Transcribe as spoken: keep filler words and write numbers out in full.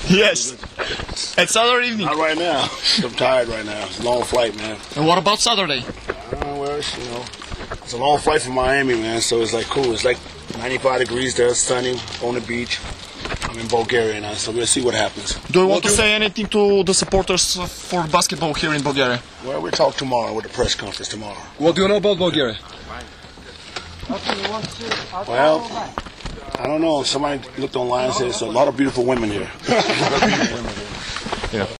Yes. It's Saturday evening. Not right now. I'm tired right now. It's a long flight, man. And what about Saturday? Uh, well, it's, you know, it's a long flight from Miami, man. So it's like cool. It's like ninety-five degrees there, sunny, on the beach. I'm in Bulgaria now, so we'll see what happens. Do you want to say anything to the supporters for basketball here in Bulgaria? Well, we'll talk tomorrow with the press conference tomorrow. What do you know about Bulgaria? Well, I don't know. Somebody looked online and said there's a lot of beautiful women here. Yeah.